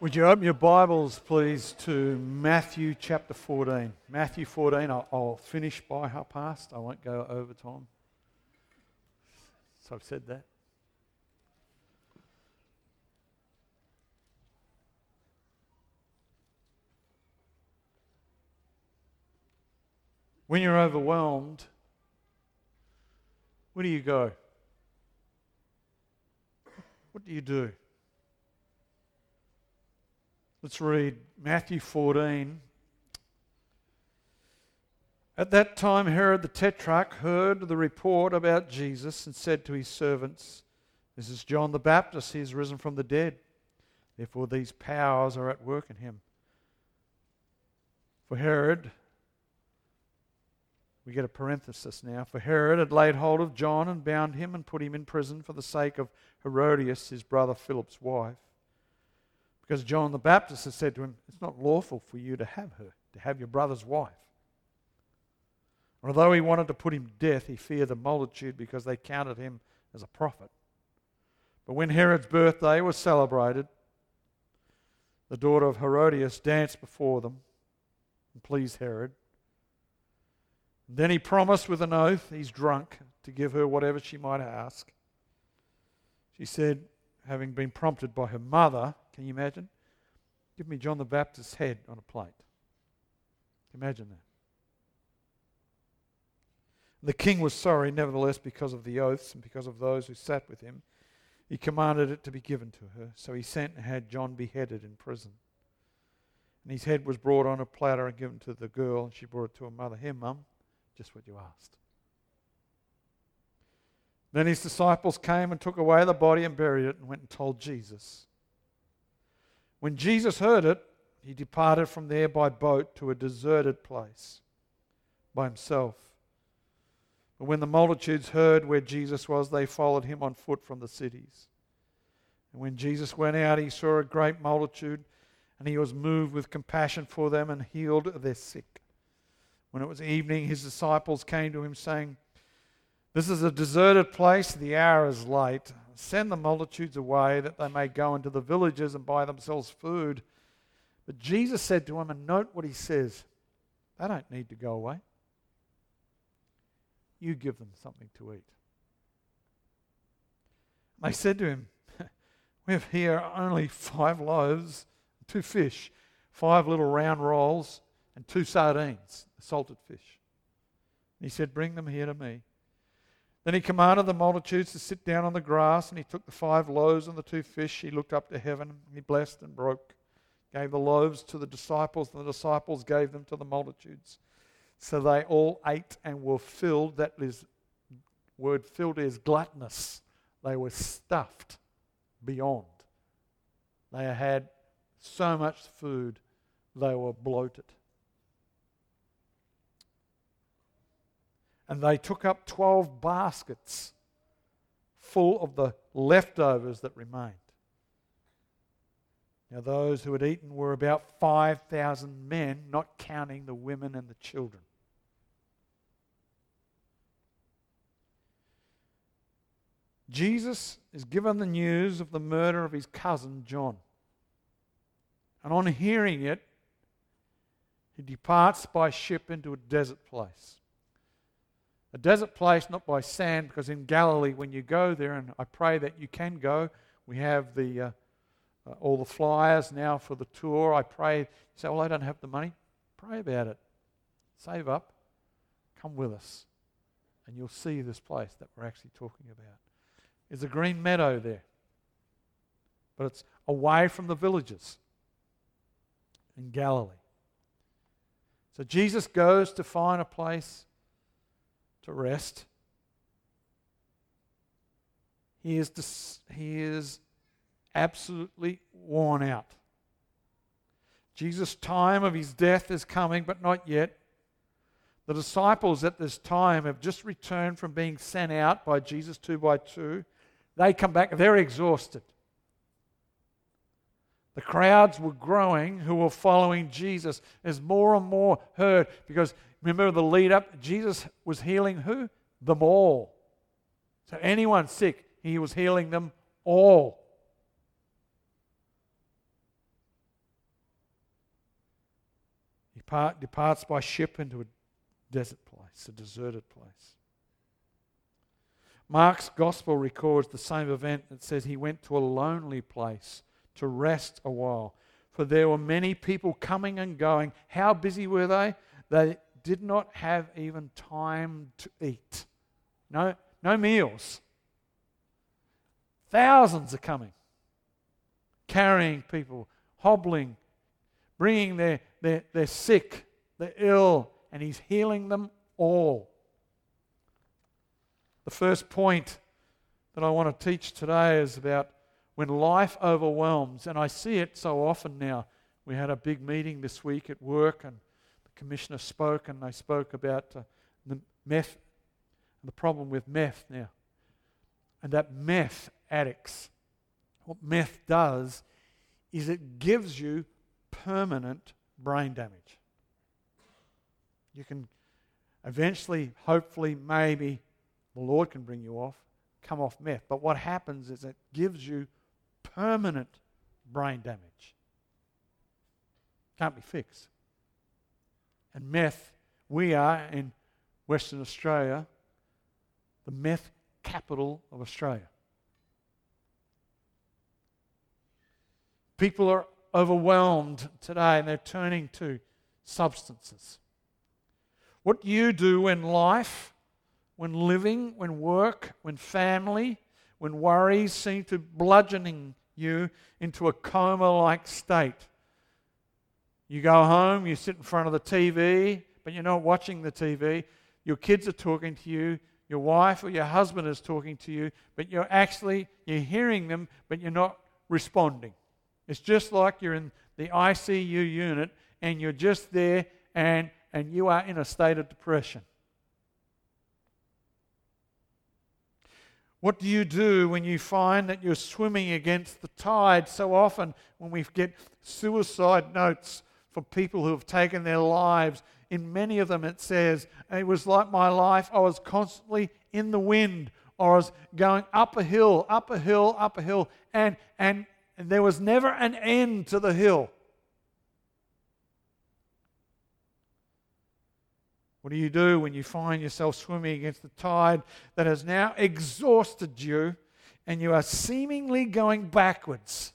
Would you open your Bibles, please, to Matthew chapter 14. Matthew 14, I'll finish by past. I won't go over time. So I've said that. When you're overwhelmed, where do you go? What do you do? Let's read Matthew 14. At that time, Herod the Tetrarch heard the report about Jesus and said to his servants, "This is John the Baptist. He is risen from the dead. Therefore these powers are at work in him." For Herod, we get a parenthesis now, for Herod had laid hold of John and bound him and put him in prison for the sake of Herodias, his brother Philip's wife. Because John the Baptist had said to him, "It's not lawful for you to have her, to have your brother's wife." Although he wanted to put him to death, he feared the multitude because they counted him as a prophet. But when Herod's birthday was celebrated, the daughter of Herodias danced before them and pleased Herod. Then he promised with an oath, he's drunk, to give her whatever she might ask. She said, having been prompted by her mother, can you imagine? "Give me John the Baptist's head on a plate." Imagine that. The king was sorry, nevertheless, because of the oaths and because of those who sat with him. He commanded it to be given to her. So he sent and had John beheaded in prison. And his head was brought on a platter and given to the girl, and she brought it to her mother. "Here, Mum, just what you asked." Then his disciples came and took away the body and buried it and went and told Jesus. When Jesus heard it, he departed from there by boat to a deserted place by himself. But when the multitudes heard where Jesus was, they followed him on foot from the cities. And when Jesus went out, he saw a great multitude, and he was moved with compassion for them and healed their sick. When it was evening, his disciples came to him, saying, "This is a deserted place, the hour is late. Send the multitudes away that they may go into the villages and buy themselves food." But Jesus said to them, and note what he says, they don't need to go away. You give them something to eat. They said to him, "We have here only 5 loaves, 2 fish, 5 little round rolls, and 2 sardines, salted fish." And he said, "Bring them here to me." Then he commanded the multitudes to sit down on the grass, and he took the 5 loaves and the 2 fish. He looked up to heaven, and he blessed and broke, gave the loaves to the disciples, and the disciples gave them to the multitudes. So they all ate and were filled. That is, word filled is gluttonous. They were stuffed beyond. They had so much food, they were bloated. And they took up 12 baskets full of the leftovers that remained. Now those who had eaten were about 5,000 men, not counting the women and the children. Jesus is given the news of the murder of his cousin John. And on hearing it, he departs by ship into a desert place. A desert place, not by sand, because in Galilee, when you go there, and I pray that you can go, we have all the flyers now for the tour. I pray, you say, "Well, I don't have the money." Pray about it. Save up. Come with us. And you'll see this place that we're actually talking about. There's a green meadow there. But it's away from the villages in Galilee. So Jesus goes to find a place to rest. He is absolutely worn out. Jesus' time of his death is coming, but not yet. The disciples at this time have just returned from being sent out by Jesus 2 by 2. They come back, they're exhausted. The crowds were growing who were following Jesus as more and more heard, because remember the lead up, Jesus was healing who? Them all. So anyone sick, he was healing them all. departs by ship into a desert place, a deserted place. Mark's gospel records the same event. It says he went to a lonely place to rest a while, for there were many people coming and going. How busy were they? They did not have even time to eat. No meals. Thousands are coming, carrying people, hobbling, bringing their sick, the ill, and he's healing them all. The first point that I want to teach today is about when life overwhelms, and I see it so often now. We had a big meeting this week at work, and the commissioner spoke, and they spoke about the meth, the problem with meth now. And that meth addicts, what meth does is it gives you permanent brain damage. You can eventually, hopefully, maybe the Lord can bring you come off meth. But what happens is it gives you permanent brain damage. Can't be fixed. And meth, we are in Western Australia, the meth capital of Australia. People are overwhelmed today and they're turning to substances. What do you do when life, when living, when work, when family, when worries seem to bludgeoning you into a coma-like state? You go home, you sit in front of the TV, but you're not watching the TV. Your kids are talking to you. Your wife or your husband is talking to you, but you're hearing them, but you're not responding. It's just like you're in the ICU unit and you're just there and you are in a state of depression. What do you do when you find that you're swimming against the tide? So often when we get suicide notes for people who have taken their lives, in many of them it says, it was like my life, I was constantly in the wind, or I was going up a hill, and there was never an end to the hill. What do you do when you find yourself swimming against the tide that has now exhausted you and you are seemingly going backwards?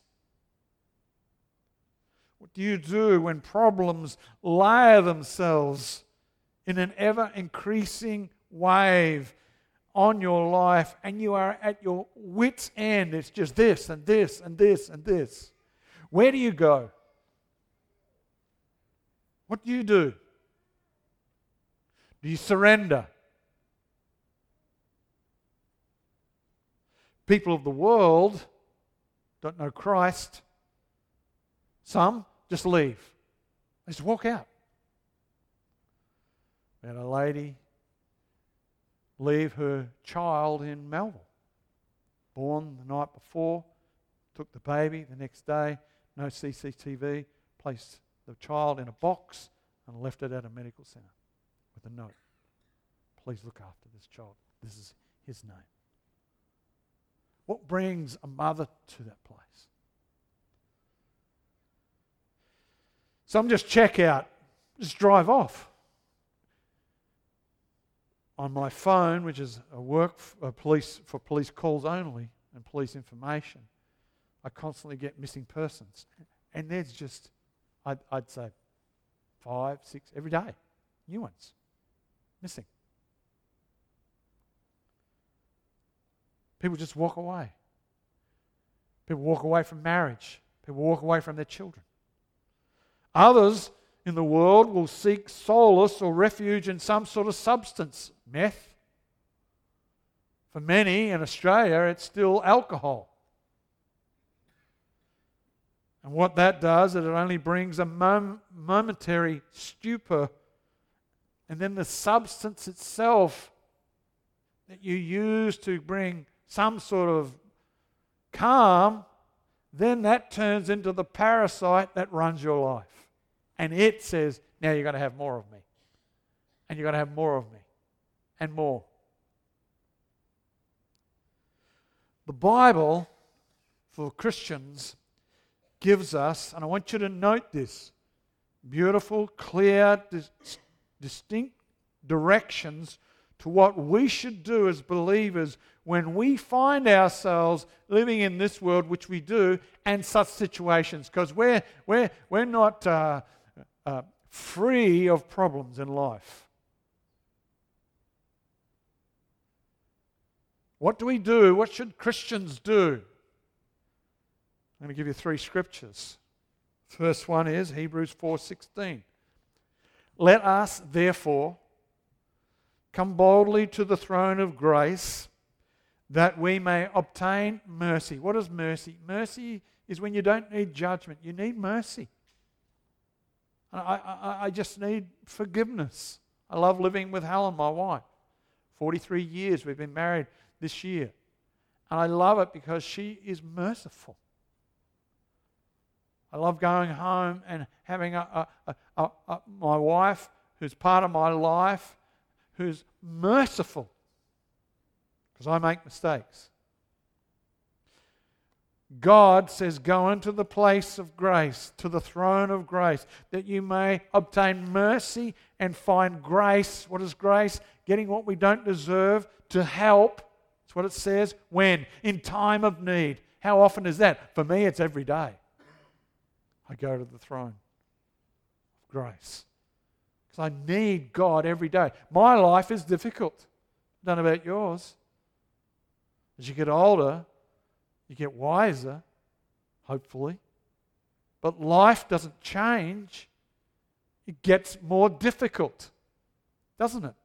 What do you do when problems layer themselves in an ever-increasing wave on your life and you are at your wit's end? It's just this and this and this and this. Where do you go? What do you do? Do you surrender? People of the world don't know Christ. Some just leave. They just walk out. We had a lady leave her child in Melville. Born the night before, took the baby the next day, no CCTV, placed the child in a box and left it at a medical centre with a note. Please look after this child. This is his name. What brings a mother to that place? Some just check out, just drive off. On my phone, which is for police calls only and police information, I constantly get missing persons. And there's just, I'd say, 5, 6 every day. New ones. Missing. People just walk away. People walk away from marriage. People walk away from their children. Others in the world will seek solace or refuge in some sort of substance. Meth. For many in Australia, it's still alcohol. And what that does is it only brings a momentary stupor. And then the substance itself that you use to bring some sort of calm, then that turns into the parasite that runs your life. And it says, now you've got to have more of me. And you've got to have more of me. And more. The Bible, for Christians, gives us, and I want you to note this, beautiful, clear, distinct directions to what we should do as believers when we find ourselves living in this world, which we do, and such situations, because we're not free of problems in life. What do we do? What should Christians do? I'm going to give you 3 scriptures. First one is Hebrews 4:16. Let us, therefore, come boldly to the throne of grace, that we may obtain mercy. What is mercy? Mercy is when you don't need judgment. You need mercy. I just need forgiveness. I love living with Helen, my wife. 43 years we've been married this year. And I love it because she is merciful. I love going home and having my wife, who's part of my life, who's merciful, because I make mistakes. God says, go into the place of grace, to the throne of grace, that you may obtain mercy and find grace. What is grace? Getting what we don't deserve to help. That's what it says. When? In time of need. How often is that? For me, it's every day. I go to the throne of grace. Because I need God every day. My life is difficult. I don't know about yours. As you get older, you get wiser, hopefully. But life doesn't change. It gets more difficult, doesn't it?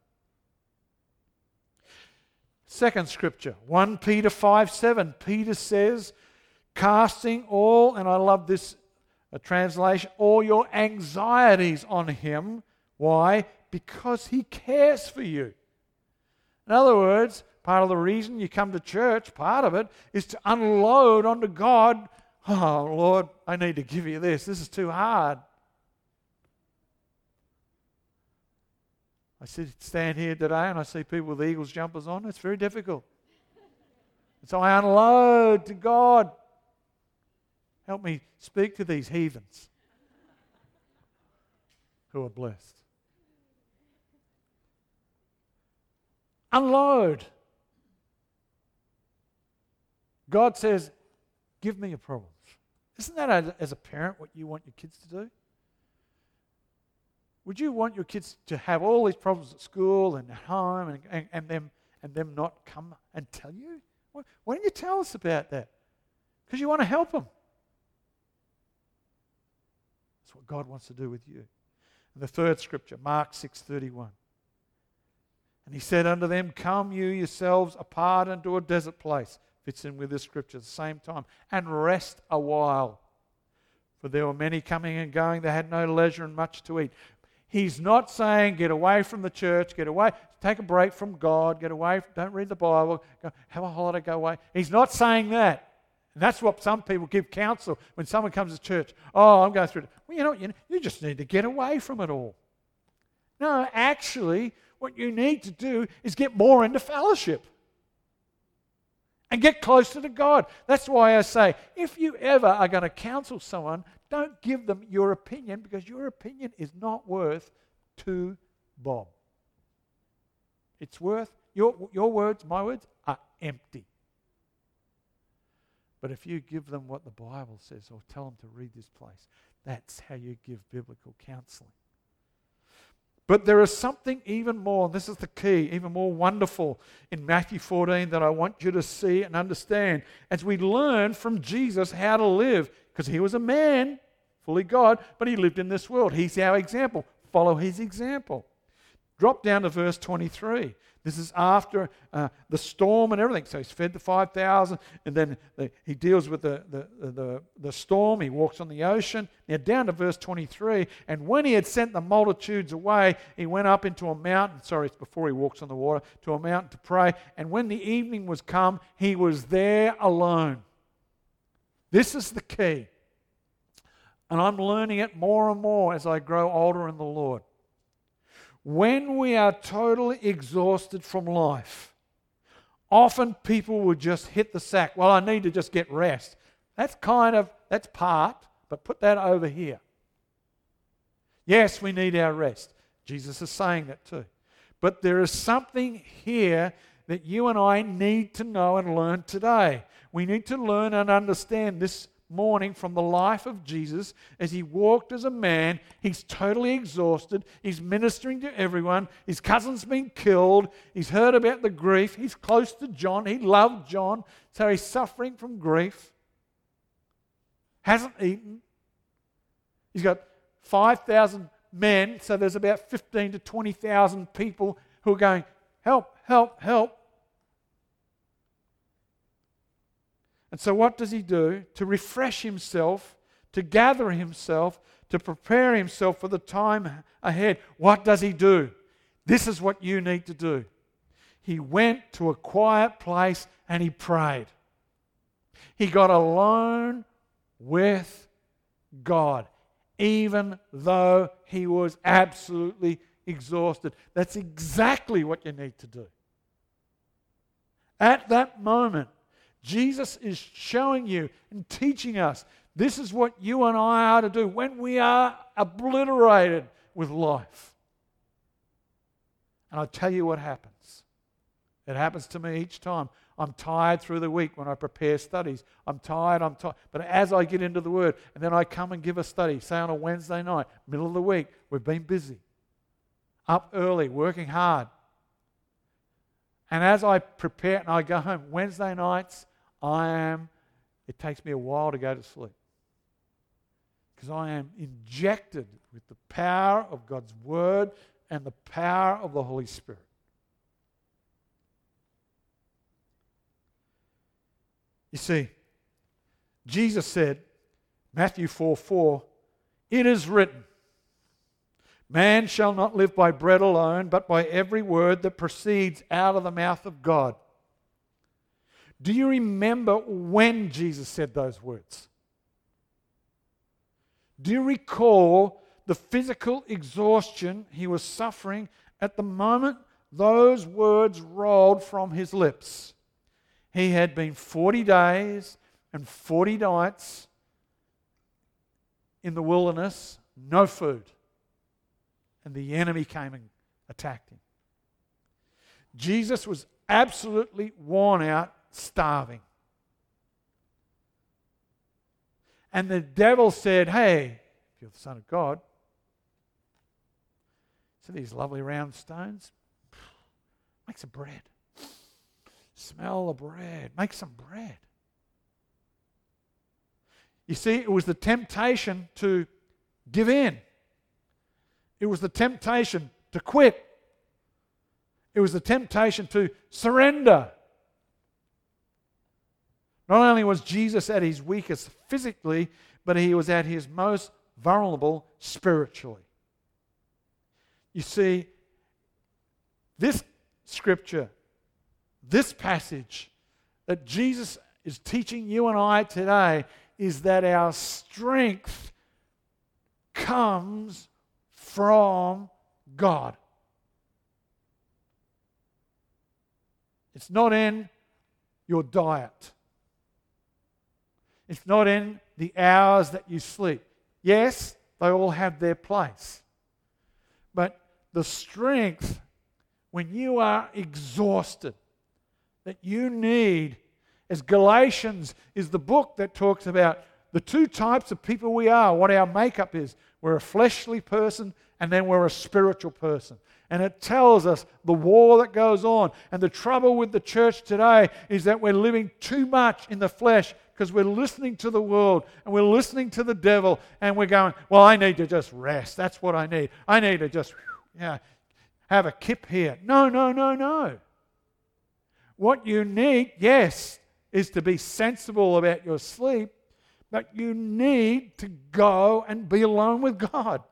Second scripture, 1 Peter 5:7. Peter says, casting all, and I love this translation, all your anxieties on him. Why? Because he cares for you. In other words, part of the reason you come to church, part of it, is to unload onto God. Oh, Lord, I need to give you this. This is too hard. I stand here today and I see people with Eagles jumpers on. It's very difficult. And so I unload to God. Help me speak to these heathens who are blessed. Unload. God says, give me your problems. Isn't that, as a parent, what you want your kids to do? Would you want your kids to have all these problems at school and at home and them not come and tell you? Why don't you tell us about that? Because you want to help them. That's what God wants to do with you. And the third scripture, Mark 6:31. And he said unto them, come you yourselves apart into a desert place. Fits in with this scripture at the same time. And rest a while. For there were many coming and going. They had no leisure and much to eat. He's not saying get away from the church, get away, take a break from God, get away, don't read the Bible, go, have a holiday, go away. He's not saying that. And that's what some people give counsel when someone comes to church. Oh, I'm going through it. Well, you just need to get away from it all. No, actually, what you need to do is get more into fellowship and get closer to God. That's why I say, if you ever are going to counsel someone, don't give them your opinion, because your opinion is not worth 2 bob. It's worth, your words, my words, are empty. But if you give them what the Bible says, or tell them to read this place, that's how you give biblical counseling. But there is something even more, and this is the key, even more wonderful in Matthew 14 that I want you to see and understand as we learn from Jesus how to live. Because he was a man, fully God, but he lived in this world. He's our example. Follow his example. Drop down to verse 23. This is after the storm and everything. So he's fed the 5,000, and then he deals with the storm. He walks on the ocean. Now down to verse 23. And when he had sent the multitudes away, he went up into a mountain. Sorry, it's before he walks on the water. To a mountain to pray. And when the evening was come, he was there alone. This is the key. And I'm learning it more and more as I grow older in the Lord. When we are totally exhausted from life, often people will just hit the sack. Well, I need to just get rest. That's part, but put that over here. Yes, we need our rest. Jesus is saying that too. But there is something here that you and I need to know and learn today. We need to learn and understand this morning from the life of Jesus as he walked as a man. He's totally exhausted. He's ministering to everyone. His cousin's been killed. He's heard about the grief. He's close to John. He loved John. So he's suffering from grief. Hasn't eaten. He's got 5,000 men, so there's about 15 to 20,000 people who are going, help, help, help. And so what does he do? To refresh himself, to gather himself, to prepare himself for the time ahead. What does he do? This is what you need to do. He went to a quiet place and he prayed. He got alone with God, even though he was absolutely exhausted. That's exactly what you need to do. At that moment, Jesus is showing you and teaching us this is what you and I are to do when we are obliterated with life. And I'll tell you what happens. It happens to me each time. I'm tired through the week when I prepare studies. I'm tired. But as I get into the Word, and then I come and give a study, say on a Wednesday night, middle of the week, we've been busy. Up early, working hard. And as I prepare and I go home, Wednesday nights, it takes me a while to go to sleep. Because I am injected with the power of God's Word and the power of the Holy Spirit. You see, Jesus said, Matthew 4:4, it is written, man shall not live by bread alone, but by every word that proceeds out of the mouth of God. Do you remember when Jesus said those words? Do you recall the physical exhaustion he was suffering at the moment those words rolled from his lips? He had been 40 days and 40 nights in the wilderness, no food. And the enemy came and attacked him. Jesus was absolutely worn out, starving. And the devil said, hey, if you're the Son of God, see these lovely round stones? Make some bread. Smell the bread. Make some bread. You see, it was the temptation to give in. It was the temptation to quit. It was the temptation to surrender. Not only was Jesus at his weakest physically, but he was at his most vulnerable spiritually. You see, this scripture, this passage that Jesus is teaching you and I today is that our strength comes from God. It's not in your diet. It's not in the hours that you sleep. Yes, they all have their place. But the strength, when you are exhausted, that you need, as Galatians is the book that talks about the two types of people we are, what our makeup is. We're a fleshly person and then we're a spiritual person. And it tells us the war that goes on. And the trouble with the church today is that we're living too much in the flesh because we're listening to the world and we're listening to the devil and we're going, well, I need to just rest. That's what I need. I need to just have a kip here. No, no, no, no. What you need, yes, is to be sensible about your sleep, but you need to go and be alone with God.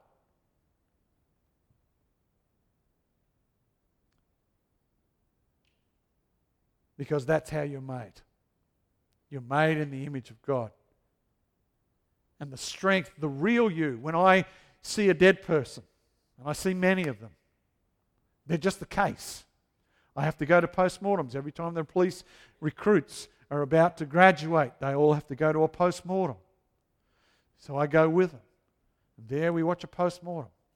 Because that's how you're made. You're made in the image of God. And the strength, the real you, when I see a dead person, and I see many of them, they're just the case. I have to go to postmortems every time the police recruits are about to graduate. They all have to go to a postmortem. So I go with them. And there we watch a postmortem.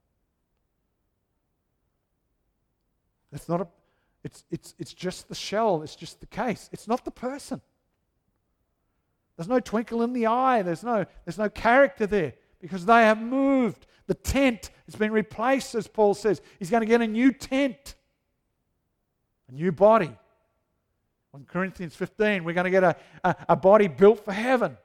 It's not it's just the shell. It's just the case. It's not the person. There's no twinkle in the eye. There's no character there because they have moved. The tent has been replaced, as Paul says. He's going to get a new tent, a new body. In Corinthians 15, we're going to get a body built for heaven.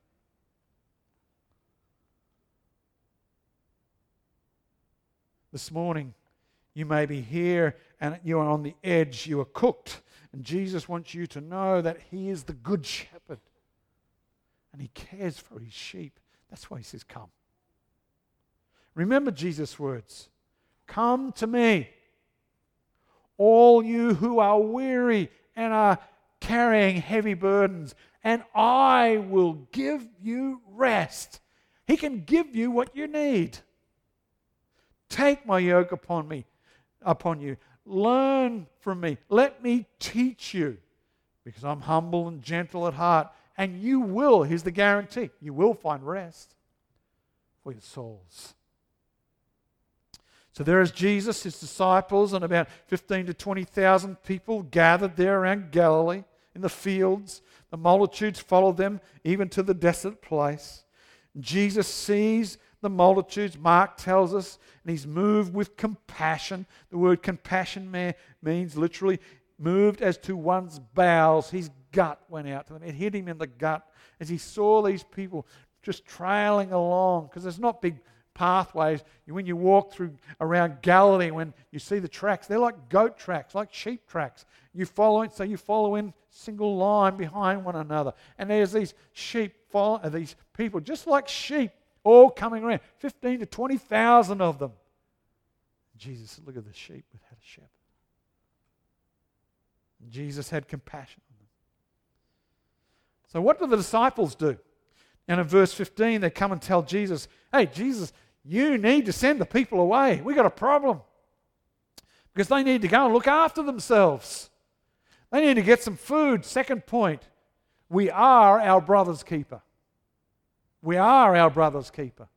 This morning, you may be here and you are on the edge. You are cooked. And Jesus wants you to know that He is the good shepherd. And He cares for His sheep. That's why He says, come. Remember Jesus' words. Come to me, all you who are weary and are carrying heavy burdens, and I will give you rest. He can give you what you need. Take my yoke upon you. Learn from me. Let me teach you, because I'm humble and gentle at heart, and you will, here's the guarantee, you will find rest for your souls. So there is Jesus, His disciples, and about 15 to 20,000 people gathered there around Galilee in the fields. The multitudes followed them even to the desolate place. Jesus sees the multitudes, Mark tells us, and He's moved with compassion. The word compassion means literally moved as to one's bowels. His gut went out to them. It hit Him in the gut as He saw these people just trailing along, because there's not big pathways. When you walk through around Galilee, when you see the tracks, they're like goat tracks, like sheep tracks. You follow in single line behind one another. And there's these these people, just like sheep, all coming around. 15 to 20,000 of them. Jesus said, look at the sheep without a shepherd. And Jesus had compassion on them. So what do the disciples do? And in verse 15, they come and tell Jesus, hey, Jesus, you need to send the people away. We've got a problem. Because they need to go and look after themselves. They need to get some food. Second point, we are our brother's keeper. We are our brother's keeper.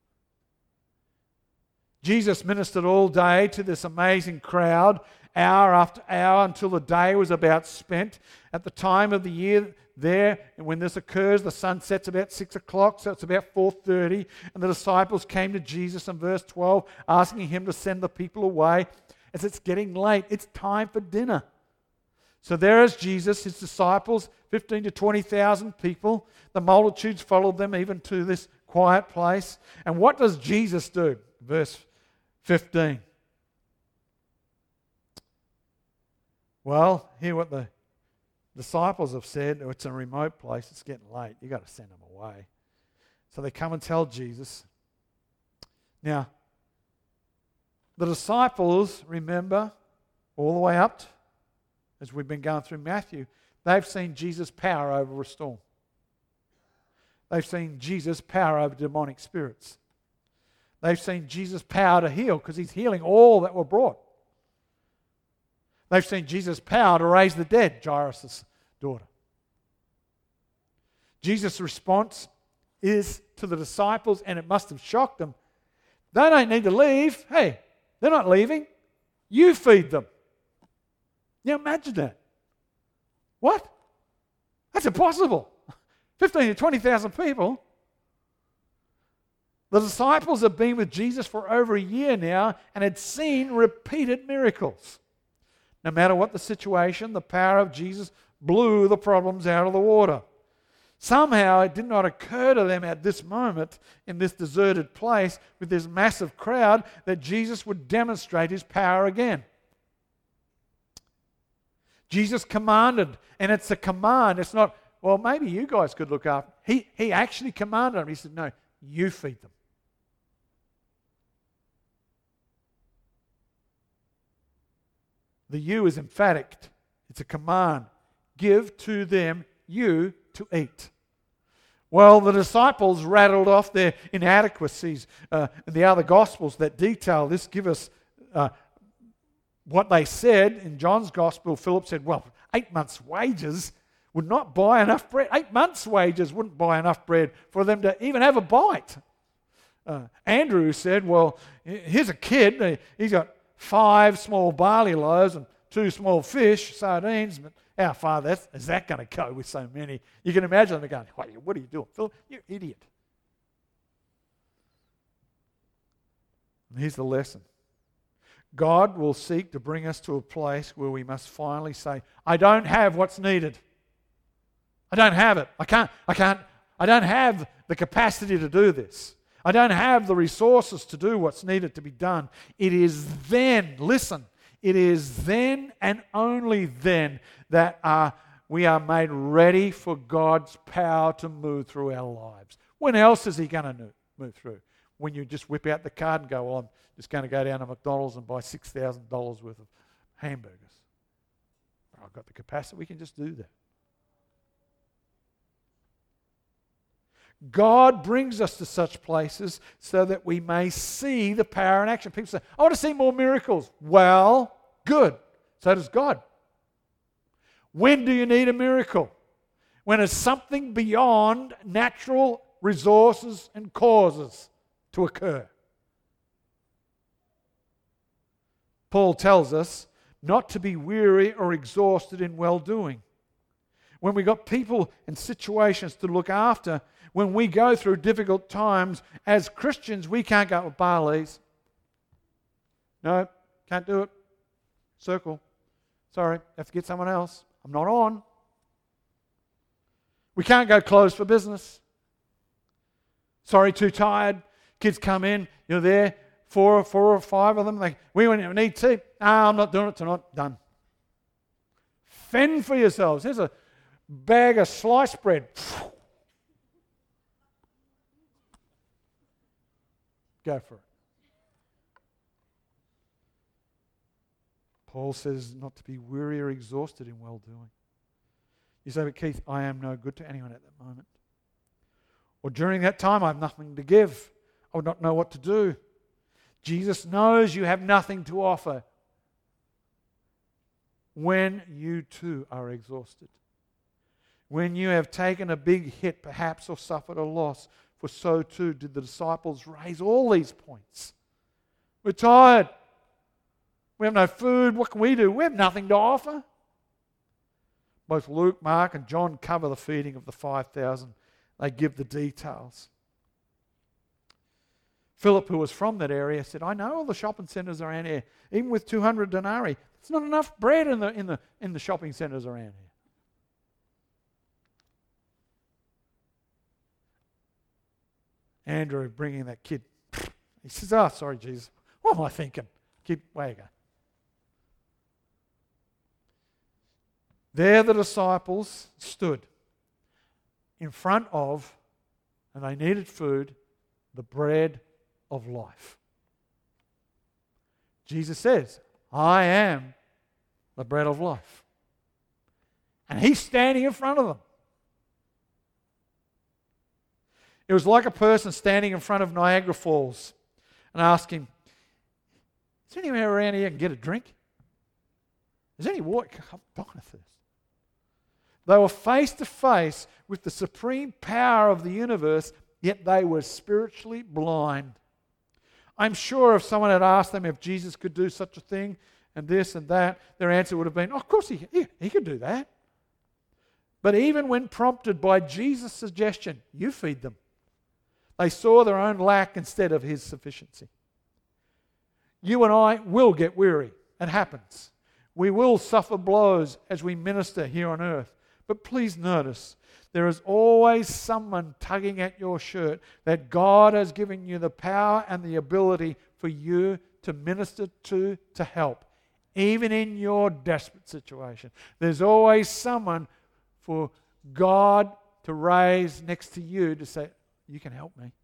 Jesus ministered all day to this amazing crowd, hour after hour, until the day was about spent. At the time of the year there, and when this occurs, the sun sets about 6 o'clock, so it's about 4:30, and the disciples came to Jesus in verse 12, asking Him to send the people away, as it's getting late. It's time for dinner. So there is Jesus, His disciples, 15 to 20,000 people. The multitudes followed them even to this quiet place. And what does Jesus do? Verse 15. Well, hear what the disciples have said. Oh, it's a remote place. It's getting late. You've got to send them away. So they come and tell Jesus. Now, the disciples, remember, all the way up, as we've been going through Matthew, they've seen Jesus' power over a storm. They've seen Jesus' power over demonic spirits. They've seen Jesus' power to heal, because He's healing all that were brought. They've seen Jesus' power to raise the dead, Jairus' daughter. Jesus' response is to the disciples, and it must have shocked them. They don't need to leave. Hey, they're not leaving. You feed them. Now imagine that. What? That's impossible. 15 to 20,000 people. The disciples have been with Jesus for over a year now and had seen repeated miracles. No matter what the situation, the power of Jesus blew the problems out of the water. Somehow it did not occur to them at this moment in this deserted place with this massive crowd that Jesus would demonstrate His power again. Jesus commanded, and it's a command. It's not, well, maybe you guys could look after. He actually commanded them. He said, no, you feed them. The you is emphatic. It's a command. Give to them you to eat. Well, the disciples rattled off their inadequacies. In the other Gospels that detail this give us what they said. In John's Gospel, Philip said, well, 8 months' wages would not buy enough bread. 8 months' wages wouldn't buy enough bread for them to even have a bite. Andrew said, well, here's a kid. He's got 5 small barley loaves and 2 small fish, sardines, but how far is that going to go with so many? You can imagine them going, what are you doing, Philip? You idiot. And here's the lesson. God will seek to bring us to a place where we must finally say, I don't have what's needed. I don't have it. I don't have the capacity to do this. I don't have the resources to do what's needed to be done. It is then, listen, it is then and only then that we are made ready for God's power to move through our lives. When else is He going to move through? When you just whip out the card and go, well, I'm just going to go down to McDonald's and buy $6,000 worth of hamburgers. I've got the capacity. We can just do that. God brings us to such places so that we may see the power in action. People say, I want to see more miracles. Well, good. So does God. When do you need a miracle? When it's something beyond natural resources and causes to occur. Paul tells us not to be weary or exhausted in well-doing. When we've got people and situations to look after, when we go through difficult times, as Christians, we can't go, Barley's. No, can't do it. Circle. Sorry, have to get someone else. I'm not on. We can't go closed for business. Sorry, too tired. Kids come in, you're there, four or five of them. We need tea. I'm not doing it tonight. Done. Fend for yourselves. Here's a bag of sliced bread. Go for it. Paul says not to be weary or exhausted in well-doing. You say, but Keith, I am no good to anyone at that moment. Or during that time, I have nothing to give. I would not know what to do. Jesus knows you have nothing to offer when you too are exhausted. When you have taken a big hit, perhaps, or suffered a loss, for so too did the disciples raise all these points. We're tired. We have no food. What can we do? We have nothing to offer. Both Luke, Mark, and John cover the feeding of the 5,000. They give the details. Philip, who was from that area, said, I know all the shopping centres around here. Even with 200 denarii, there's not enough bread in the shopping centres around here. Andrew bringing that kid. He says, oh, sorry, Jesus. What am I thinking? Kid, way you go. There the disciples stood in front of, and they needed food, the bread of life. Jesus says, I am the bread of life. And He's standing in front of them. It was like a person standing in front of Niagara Falls and asking, is there anywhere around here I can get a drink? Is there any water? I'm dying of thirst. They were face to face with the supreme power of the universe, yet they were spiritually blind. I'm sure if someone had asked them if Jesus could do such a thing and this and that, their answer would have been, oh, of course he could do that. But even when prompted by Jesus' suggestion, you feed them, they saw their own lack instead of His sufficiency. You and I will get weary. It happens. We will suffer blows as we minister here on earth. But please notice, there is always someone tugging at your shirt that God has given you the power and the ability for you to minister to help, even in your desperate situation. There's always someone for God to raise next to you to say, you can help me.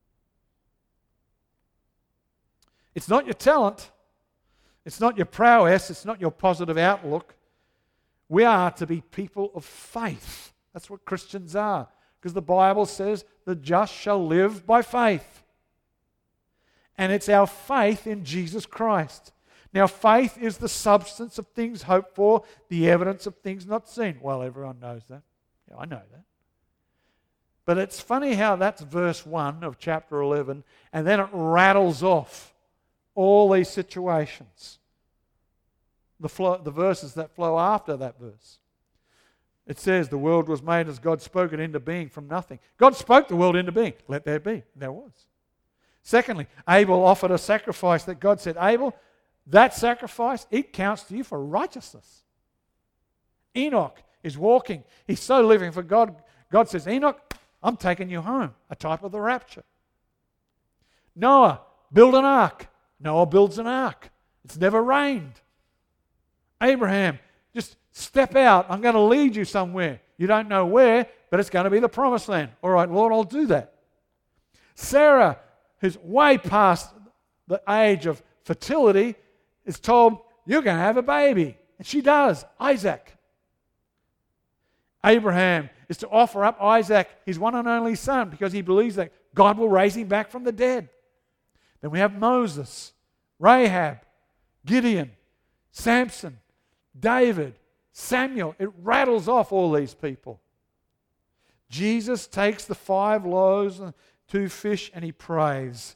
It's not your talent. It's not your prowess. It's not your positive outlook. We are to be people of faith. That's what Christians are. Because the Bible says, the just shall live by faith. And it's our faith in Jesus Christ. Now, faith is the substance of things hoped for, the evidence of things not seen. Well, everyone knows that. Yeah, I know that. But it's funny how that's verse 1 of chapter 11, and then it rattles off all these situations. The verses that flow after that verse. It says the world was made as God spoke it into being from nothing. God spoke the world into being. Let there be. And there was. Secondly, Abel offered a sacrifice that God said, Abel, that sacrifice, it counts to you for righteousness. Enoch is walking. He's so living for God. God says, Enoch, I'm taking you home. A type of the rapture. Noah, build an ark. Noah builds an ark. It's never rained. Abraham, just step out. I'm going to lead you somewhere. You don't know where, but it's going to be the promised land. All right, Lord, I'll do that. Sarah, who's way past the age of fertility, is told, you're going to have a baby. And she does, Isaac. Abraham is to offer up Isaac, his one and only son, because he believes that God will raise him back from the dead. Then we have Moses, Rahab, Gideon, Samson, David, Samuel. It rattles off all these people. Jesus takes the 5 loaves and 2 fish and he prays.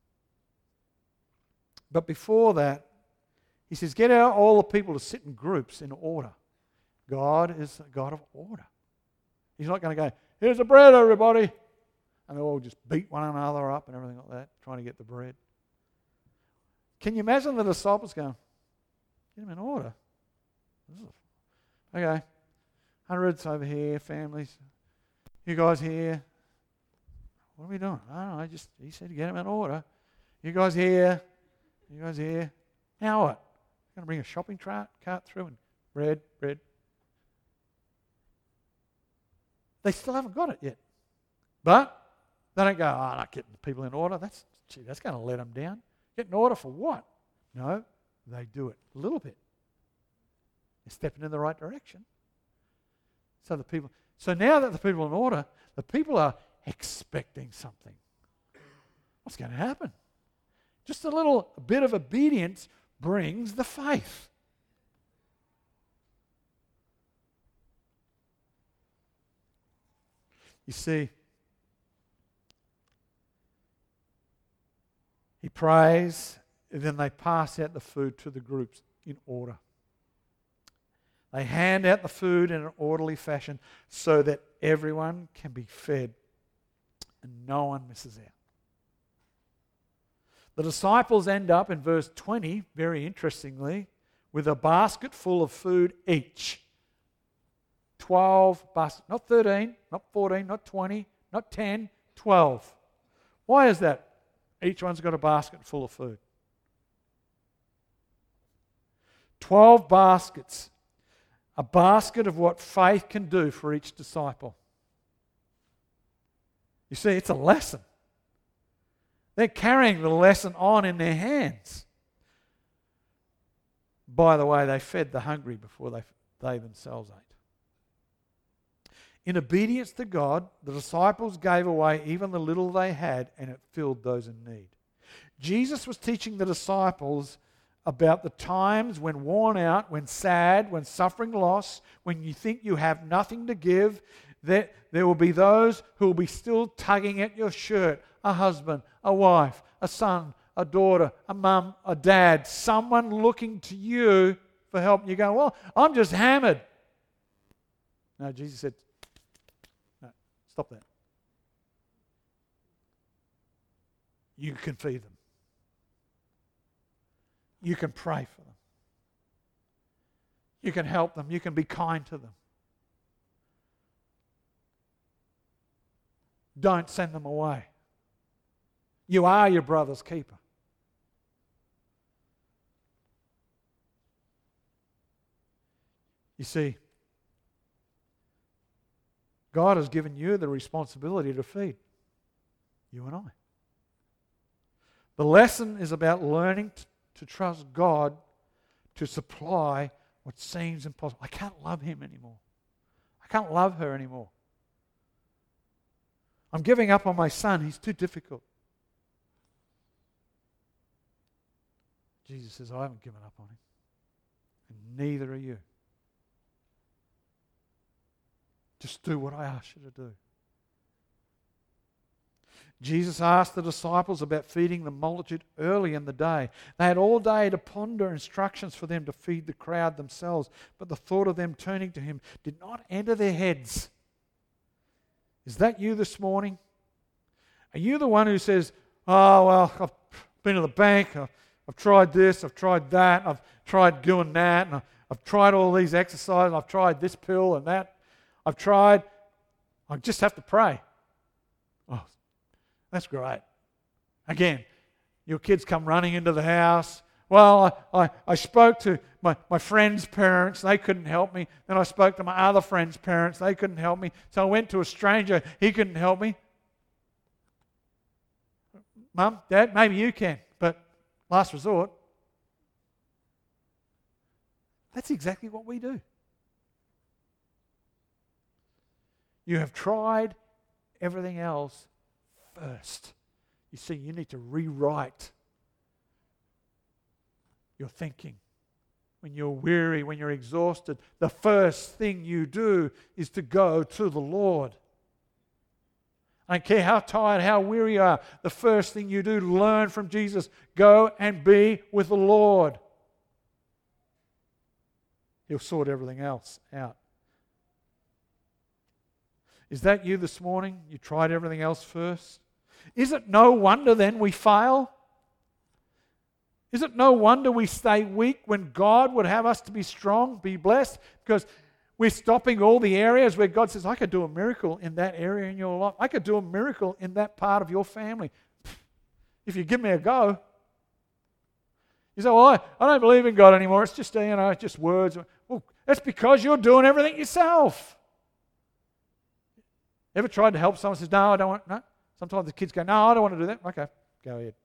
But before that, he says, get out all the people to sit in groups in order. God is a God of order. He's not going to go, here's the bread, everybody. And they'll all just beat one another up and everything like that, trying to get the bread. Can you imagine the disciples going, get them in order? Okay, hundreds over here, families. You guys here. What are we doing? I don't know, he said to get them in order. You guys here. You guys here. Now what? Going to bring a shopping cart through and bread. They still haven't got it yet. But they don't go, I'm not getting the people in order. That's going to let them down. Get in order for what? No, they do it a little bit. They're stepping in the right direction. So now that the people are in order, the people are expecting something. What's going to happen? Just a little bit of obedience brings the faith. You see, he prays, and then they pass out the food to the groups in order. They hand out the food in an orderly fashion so that everyone can be fed and no one misses out. The disciples end up in verse 20, very interestingly, with a basket full of food each. 12 baskets, not 13, not 14, not 20, not 10, 12. Why is that? Each one's got a basket full of food. 12 baskets. A basket of what faith can do for each disciple. You see, it's a lesson. They're carrying the lesson on in their hands. By the way, they fed the hungry before they themselves ate. In obedience to God, the disciples gave away even the little they had, and it filled those in need. Jesus was teaching the disciples about the times when worn out, when sad, when suffering loss, when you think you have nothing to give, that there will be those who will be still tugging at your shirt. A husband, a wife, a son, a daughter, a mum, a dad, someone looking to you for help. And you go, well, I'm just hammered. No, Jesus said, no, stop that. You can feed them. You can pray for them. You can help them. You can be kind to them. Don't send them away. You are your brother's keeper. You see, God has given you the responsibility to feed you and I. The lesson is about learning to trust God to supply what seems impossible. I can't love him anymore. I can't love her anymore. I'm giving up on my son. He's too difficult. Jesus says, I haven't given up on him. And neither are you. Just do what I ask you to do. Jesus asked the disciples about feeding the multitude early in the day. They had all day to ponder instructions for them to feed the crowd themselves, but the thought of them turning to him did not enter their heads. Is that you this morning? Are you the one who says, oh, well, I've been to the bank, I've tried this, I've tried that, I've tried doing that, and I've tried all these exercises, I've tried this pill and that, I just have to pray. Oh, that's great. Again, your kids come running into the house. Well, I spoke to my friend's parents. They couldn't help me. Then I spoke to my other friend's parents. They couldn't help me. So I went to a stranger. He couldn't help me. Mum, Dad, maybe you can, but last resort. That's exactly what we do. You have tried everything else first. You see, you need to rewrite your thinking. When you're weary, when you're exhausted, the first thing you do is to go to the Lord. I don't care how tired, how weary you are, the first thing you do, learn from Jesus. Go and be with the Lord. He'll sort everything else out. Is that you this morning? You tried everything else first? Is it no wonder then we fail? Is it no wonder we stay weak when God would have us to be strong, be blessed? Because we're stopping all the areas where God says, I could do a miracle in that area in your life. I could do a miracle in that part of your family. If you give me a go. You say, well, I don't believe in God anymore. It's just, just words. Well, that's because you're doing everything yourself. Ever tried to help someone who says, no, I don't want, no? Sometimes the kids go, no, I don't want to do that. Okay, go ahead.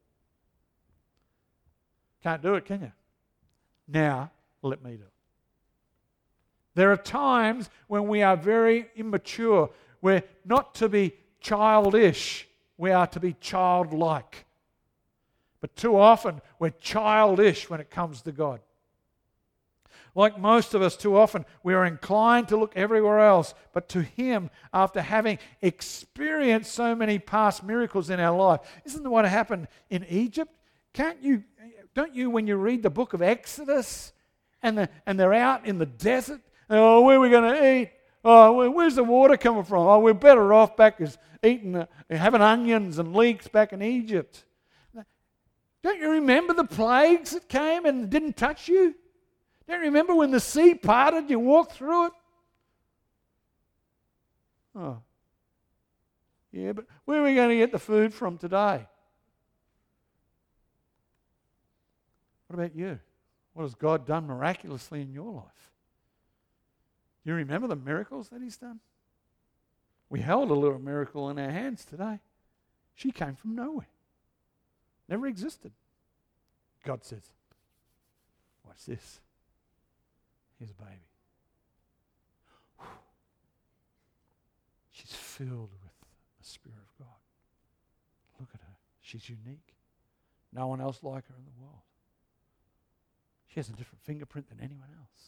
Can't do it, can you? Now, let me do it. There are times when we are very immature. We're not to be childish. We are to be childlike. But too often, we're childish when it comes to God. Like most of us, too often, we are inclined to look everywhere else, but to Him, after having experienced so many past miracles in our life. Isn't that what happened in Egypt? Don't you, when you read the book of Exodus, and they're out in the desert, oh, where are we going to eat? Oh, where's the water coming from? Oh, we're better off back as having onions and leeks back in Egypt. Don't you remember the plagues that came and didn't touch you? Don't you remember when the sea parted, you walked through it? Oh. Yeah, but where are we going to get the food from today? What about you? What has God done miraculously in your life? Do you remember the miracles that He's done? We held a little miracle in our hands today. She came from nowhere. Never existed. God says, watch this. Here's a baby. Whew. She's filled with the Spirit of God. Look at her. She's unique. No one else like her in the world. She has a different fingerprint than anyone else.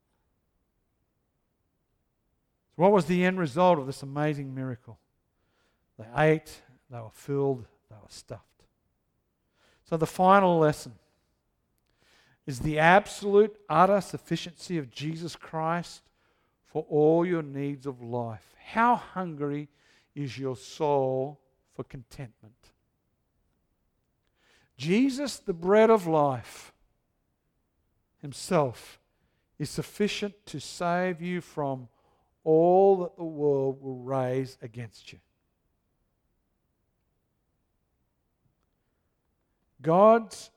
So what was the end result of this amazing miracle? They ate, they were filled, they were stuffed. So the final lesson is the absolute, utter sufficiency of Jesus Christ for all your needs of life. How hungry is your soul for contentment? Jesus, the bread of life, Himself is sufficient to save you from all that the world will raise against you. God's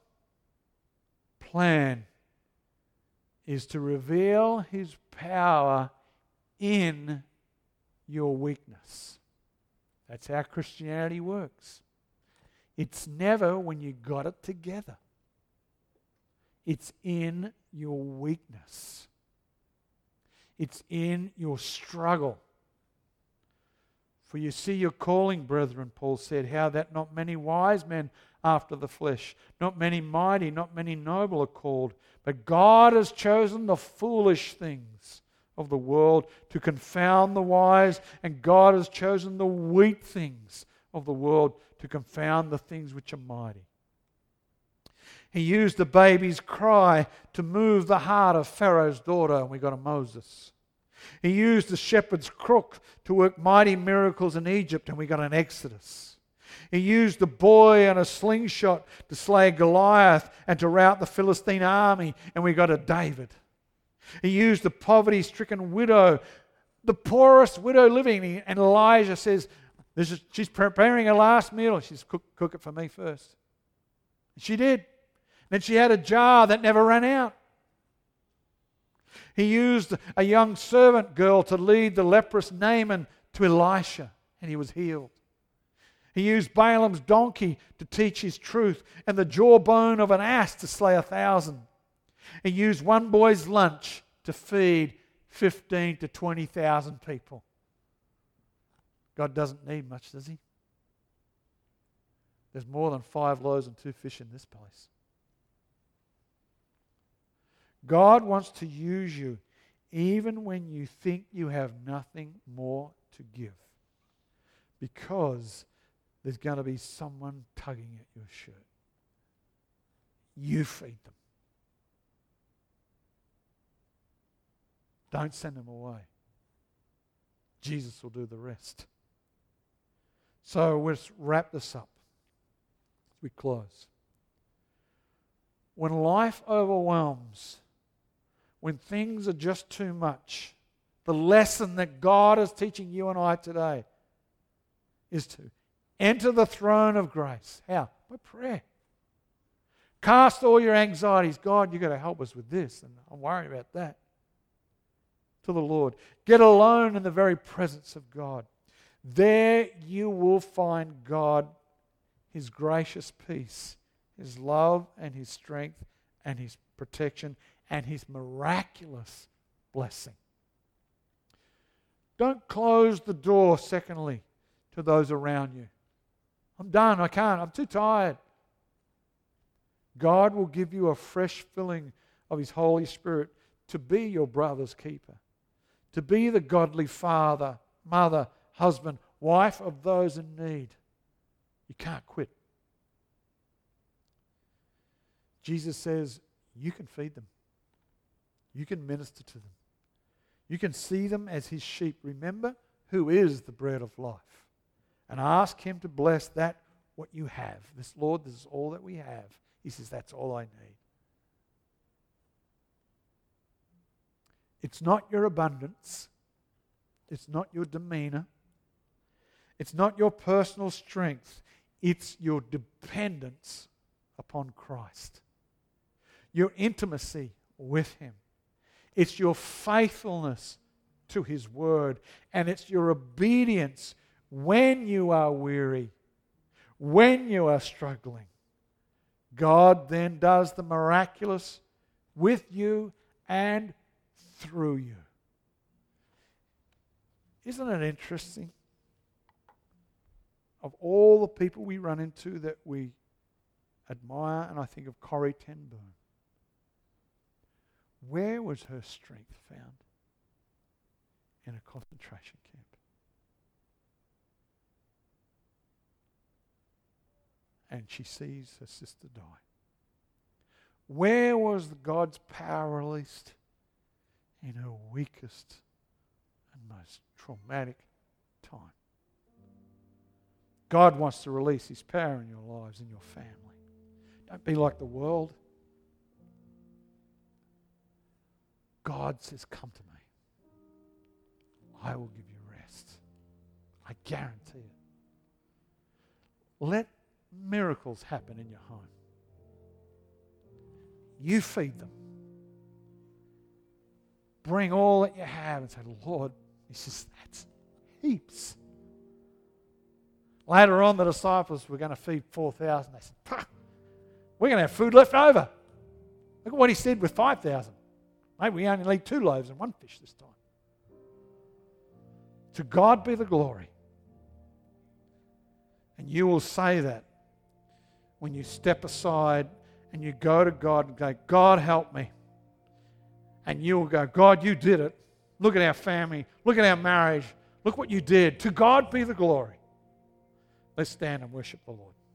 plan is to reveal His power in your weakness. That's how Christianity works. It's never when you got it together. It's in your weakness. It's in your struggle. For you see your calling, brethren, Paul said, how that not many wise men after the flesh, not many mighty, not many noble are called, but God has chosen the foolish things of the world to confound the wise, and God has chosen the weak things of the world to confound the things which are mighty. He used the baby's cry to move the heart of Pharaoh's daughter, and we got a Moses. He used the shepherd's crook to work mighty miracles in Egypt, and we got an Exodus. He used the boy and a slingshot to slay Goliath and to rout the Philistine army, and we got a David. He used the poverty-stricken widow, the poorest widow living, and Elijah says, she's preparing her last meal. She's cook it for me first. She did. Then she had a jar that never ran out. He used a young servant girl to lead the leprous Naaman to Elisha, and he was healed. He used Balaam's donkey to teach his truth and the jawbone of an ass to slay 1,000. He used one boy's lunch to feed 15 to 20,000 people. God doesn't need much, does he? There's more than 5 loaves and 2 fish in this place. God wants to use you even when you think you have nothing more to give, because there's going to be someone tugging at your shirt. You feed them. Don't send them away. Jesus will do the rest. So let's wrap this up as we close. When life overwhelms, when things are just too much, the lesson that God is teaching you and I today is to enter the throne of grace. How? By prayer. Cast all your anxieties. God, you've got to help us with this, and I'm worried about that. To the Lord. Get alone in the very presence of God. There you will find God, His gracious peace, His love and His strength and His protection and His miraculous blessing. Don't close the door, secondly, to those around you. I'm done, I can't, I'm too tired. God will give you a fresh filling of His Holy Spirit to be your brother's keeper, to be the godly father, mother, husband, wife of those in need. You can't quit. Jesus says, you can feed them. You can minister to them. You can see them as His sheep. Remember who is the bread of life. And ask Him to bless that what you have. This, Lord, this is all that we have. He says, that's all I need. It's not your abundance. It's not your demeanor. It's not your personal strength. It's your dependence upon Christ. Your intimacy with Him. It's your faithfulness to His word. And it's your obedience when you are weary, when you are struggling. God then does the miraculous with you and through you. Isn't it interesting? Of all the people we run into that we admire, and I think of Corrie ten Boom, where was her strength found? In a concentration camp. And she sees her sister die. Where was God's power released? In her weakest and most traumatic time. God wants to release His power in your lives, in your family. Don't be like the world. God says, come to me. I will give you rest. I guarantee it. Let miracles happen in your home. You feed them. Bring all that you have and say, Lord, He says, that's heaps. Later on, the disciples were going to feed 4,000. They said, we're going to have food left over. Look at what He said with 5,000. Maybe we only need 2 loaves and 1 fish this time. To God be the glory. And you will say that when you step aside and you go to God and go, God, help me. And you will go, God, you did it. Look at our family. Look at our marriage. Look what you did. To God be the glory. Let's stand and worship the Lord.